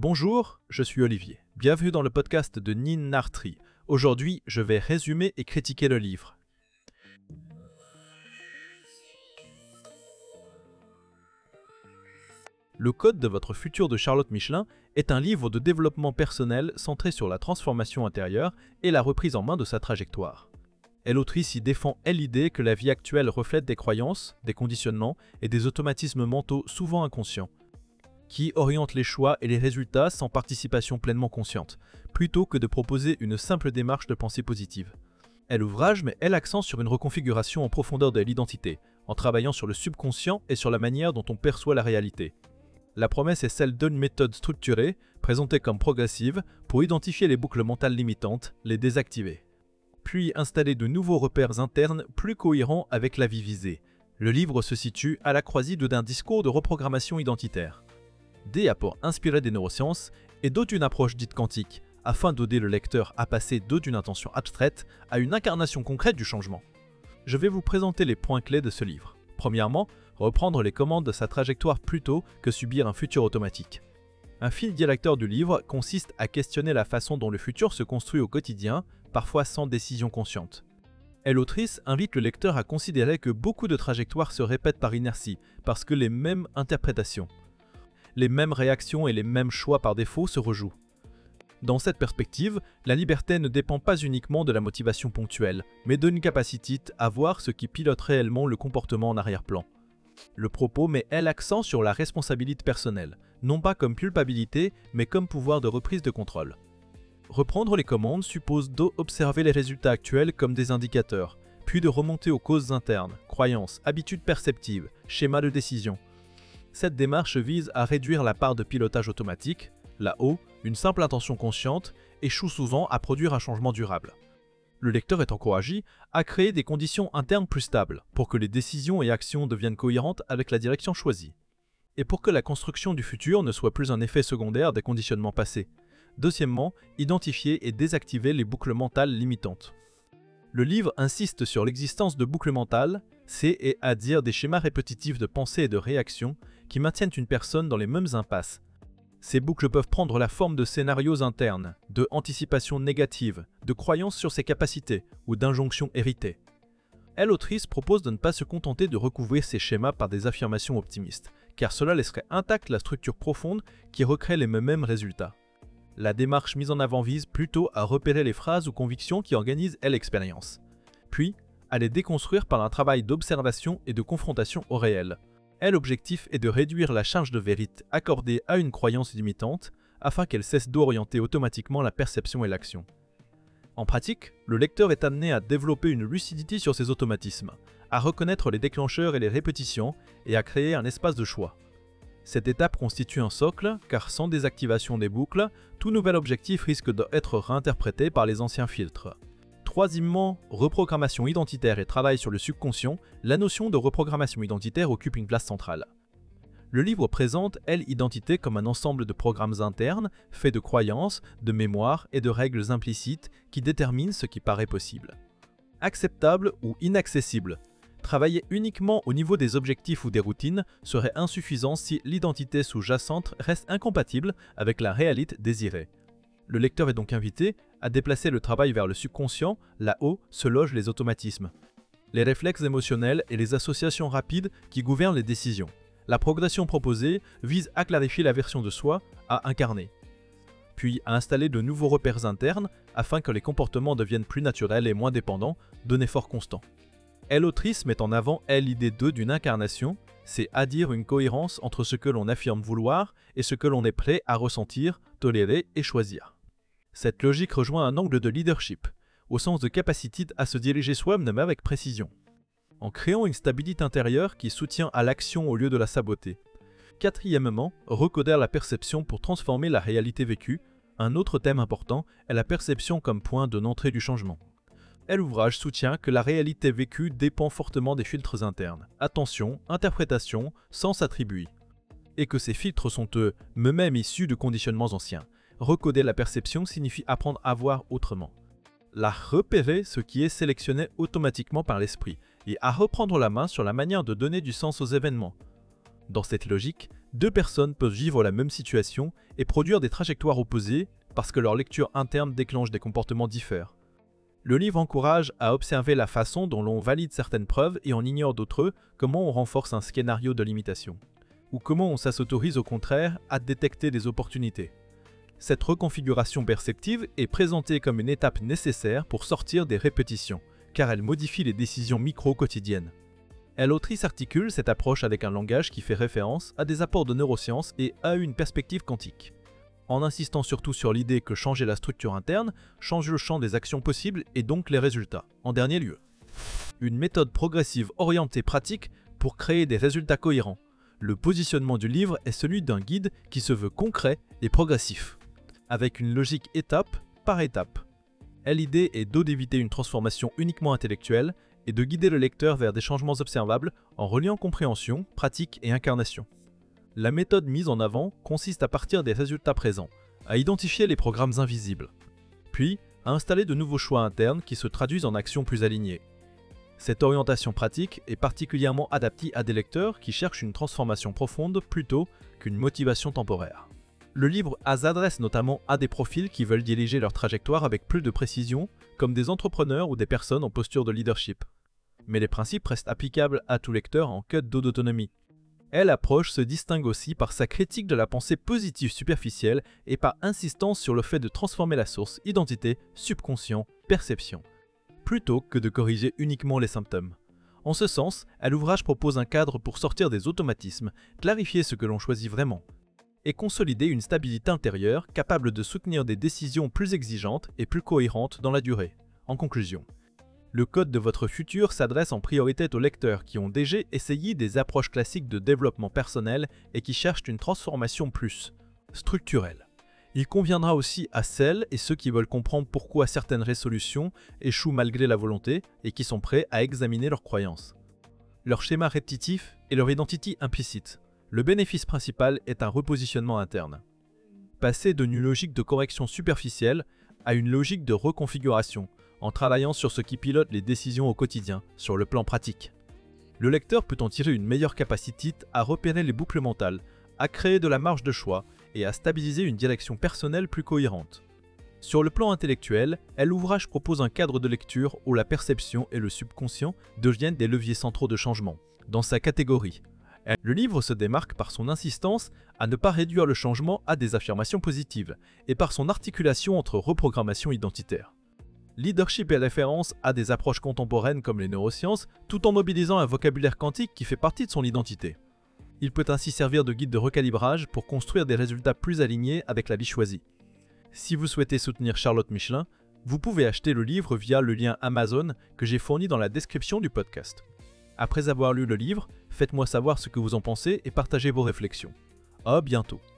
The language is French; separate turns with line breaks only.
Bonjour, je suis Olivier. Bienvenue dans le podcast de Nin Nartri. Aujourd'hui, je vais résumer et critiquer le livre. Le Code de votre futur de Charlotte Michelin est un livre de développement personnel centré sur la transformation intérieure et la reprise en main de sa trajectoire. L'autrice y défend l'idée que la vie actuelle reflète des croyances, des conditionnements et des automatismes mentaux souvent inconscients, qui orientent les choix et les résultats sans participation pleinement consciente, plutôt que de proposer une simple démarche de pensée positive. L'ouvrage met l'accent sur une reconfiguration en profondeur de l'identité, en travaillant sur le subconscient et sur la manière dont on perçoit la réalité. La promesse est celle d'une méthode structurée, présentée comme progressive, pour identifier les boucles mentales limitantes, les désactiver, puis installer de nouveaux repères internes plus cohérents avec la vie visée. Le livre se situe à la croisée d'un discours de reprogrammation identitaire, des apports inspirés des neurosciences et d'une approche dite quantique, afin d'aider le lecteur à passer d'une intention abstraite à une incarnation concrète du changement. Je vais vous présenter les points clés de ce livre. Premièrement, reprendre les commandes de sa trajectoire plutôt que subir un futur automatique. Un fil directeur du livre consiste à questionner la façon dont le futur se construit au quotidien, parfois sans décision consciente. L'autrice invite le lecteur à considérer que beaucoup de trajectoires se répètent par inertie, parce que les mêmes interprétations, les mêmes réactions et les mêmes choix par défaut se rejouent. Dans cette perspective, la liberté ne dépend pas uniquement de la motivation ponctuelle, mais d'une capacité à voir ce qui pilote réellement le comportement en arrière-plan. Le propos met l'accent sur la responsabilité personnelle, non pas comme culpabilité, mais comme pouvoir de reprise de contrôle. Reprendre les commandes suppose d'observer les résultats actuels comme des indicateurs, puis de remonter aux causes internes, croyances, habitudes perceptives, schémas de décision. Cette démarche vise à réduire la part de pilotage automatique. Là-haut, une simple intention consciente échoue souvent à produire un changement durable. Le lecteur est encouragé à créer des conditions internes plus stables pour que les décisions et actions deviennent cohérentes avec la direction choisie, et pour que la construction du futur ne soit plus un effet secondaire des conditionnements passés. Deuxièmement, identifier et désactiver les boucles mentales limitantes. Le livre insiste sur l'existence de boucles mentales, c'est-à-dire des schémas répétitifs de pensée et de réaction qui maintiennent une personne dans les mêmes impasses. Ces boucles peuvent prendre la forme de scénarios internes, de anticipations négatives, de croyances sur ses capacités ou d'injonctions héritées. L'autrice propose de ne pas se contenter de recouvrir ces schémas par des affirmations optimistes, car cela laisserait intacte la structure profonde qui recrée les mêmes résultats. La démarche mise en avant vise plutôt à repérer les phrases ou convictions qui organisent l'expérience, puis à les déconstruire par un travail d'observation et de confrontation au réel. L'objectif est de réduire la charge de vérité accordée à une croyance limitante afin qu'elle cesse d'orienter automatiquement la perception et l'action. En pratique, le lecteur est amené à développer une lucidité sur ses automatismes, à reconnaître les déclencheurs et les répétitions et à créer un espace de choix. Cette étape constitue un socle, car sans désactivation des boucles, tout nouvel objectif risque d'être réinterprété par les anciens filtres. Troisièmement, reprogrammation identitaire et travail sur le subconscient, la notion de reprogrammation identitaire occupe une place centrale. Le livre présente l'identité comme un ensemble de programmes internes, faits de croyances, de mémoires et de règles implicites qui déterminent ce qui paraît possible. Acceptable ou inaccessible. Travailler uniquement au niveau des objectifs ou des routines serait insuffisant si l'identité sous-jacente reste incompatible avec la réalité désirée. Le lecteur est donc invité à déplacer le travail vers le subconscient, là-haut se logent les automatismes, les réflexes émotionnels et les associations rapides qui gouvernent les décisions. La progression proposée vise à clarifier la version de soi à incarner, puis à installer de nouveaux repères internes afin que les comportements deviennent plus naturels et moins dépendants d'un effort constant. L'autrice met en avant l'idée d'une incarnation, c'est-à-dire une cohérence entre ce que l'on affirme vouloir et ce que l'on est prêt à ressentir, tolérer et choisir. Cette logique rejoint un angle de leadership, au sens de capacité à se diriger soi-même avec précision, en créant une stabilité intérieure qui soutient à l'action au lieu de la saboter. Quatrièmement, recoder la perception pour transformer la réalité vécue. Un autre thème important est la perception comme point de l'entrée du changement. L'ouvrage soutient que la réalité vécue dépend fortement des filtres internes, attention, interprétation, sens attribué, et que ces filtres sont eux-mêmes issus de conditionnements anciens. Recoder la perception signifie apprendre à voir autrement, la repérer ce qui est sélectionné automatiquement par l'esprit, et à reprendre la main sur la manière de donner du sens aux événements. Dans cette logique, Deux personnes peuvent vivre la même situation et produire des trajectoires opposées parce que leur lecture interne déclenche des comportements différents. Le livre encourage à observer la façon dont l'on valide certaines preuves et on ignore d'autres, comment on renforce un scénario de limitation, ou comment on s'autorise au contraire à détecter des opportunités. Cette reconfiguration perceptive est présentée comme une étape nécessaire pour sortir des répétitions, car elle modifie les décisions micro-quotidiennes. L'autrice articule cette approche avec un langage qui fait référence à des apports de neurosciences et à une perspective quantique, en insistant surtout sur l'idée que changer la structure interne change le champ des actions possibles et donc les résultats, en dernier lieu. Une méthode progressive orientée pratique pour créer des résultats cohérents. Le positionnement du livre est celui d'un guide qui se veut concret et progressif, avec une logique étape par étape. L'idée est d'éviter une transformation uniquement intellectuelle et de guider le lecteur vers des changements observables en reliant compréhension, pratique et incarnation. La méthode mise en avant consiste à partir des résultats présents, à identifier les programmes invisibles, puis à installer de nouveaux choix internes qui se traduisent en actions plus alignées. Cette orientation pratique est particulièrement adaptée à des lecteurs qui cherchent une transformation profonde plutôt qu'une motivation temporaire. Le livre s'adresse notamment à des profils qui veulent diriger leur trajectoire avec plus de précision, comme des entrepreneurs ou des personnes en posture de leadership. Mais les principes restent applicables à tout lecteur en quête d'autonomie. L'approche se distingue aussi par sa critique de la pensée positive superficielle et par insistance sur le fait de transformer la source, identité, subconscient, perception, plutôt que de corriger uniquement les symptômes. En ce sens, l'ouvrage propose un cadre pour sortir des automatismes, clarifier ce que l'on choisit vraiment, et consolider une stabilité intérieure capable de soutenir des décisions plus exigeantes et plus cohérentes dans la durée. En conclusion, le code de votre futur s'adresse en priorité aux lecteurs qui ont déjà essayé des approches classiques de développement personnel et qui cherchent une transformation plus structurelle. Il conviendra aussi à celles et ceux qui veulent comprendre pourquoi certaines résolutions échouent malgré la volonté et qui sont prêts à examiner leurs croyances, leur schéma répétitif et leur identité implicite. Le bénéfice principal est un repositionnement interne. Passer d'une logique de correction superficielle à une logique de reconfiguration, en travaillant sur ce qui pilote les décisions au quotidien, sur le plan pratique. Le lecteur peut en tirer une meilleure capacité à repérer les boucles mentales, à créer de la marge de choix et à stabiliser une direction personnelle plus cohérente. Sur le plan intellectuel, l'ouvrage propose un cadre de lecture où la perception et le subconscient deviennent des leviers centraux de changement. Dans sa catégorie, le livre se démarque par son insistance à ne pas réduire le changement à des affirmations positives et par son articulation entre reprogrammation identitaire. Leadership et référence à des approches contemporaines comme les neurosciences, tout en mobilisant un vocabulaire quantique qui fait partie de son identité. Il peut ainsi servir de guide de recalibrage pour construire des résultats plus alignés avec la vie choisie. Si vous souhaitez soutenir Charlotte Michelin, vous pouvez acheter le livre via le lien Amazon que j'ai fourni dans la description du podcast. Après avoir lu le livre, faites-moi savoir ce que vous en pensez et partagez vos réflexions. À bientôt.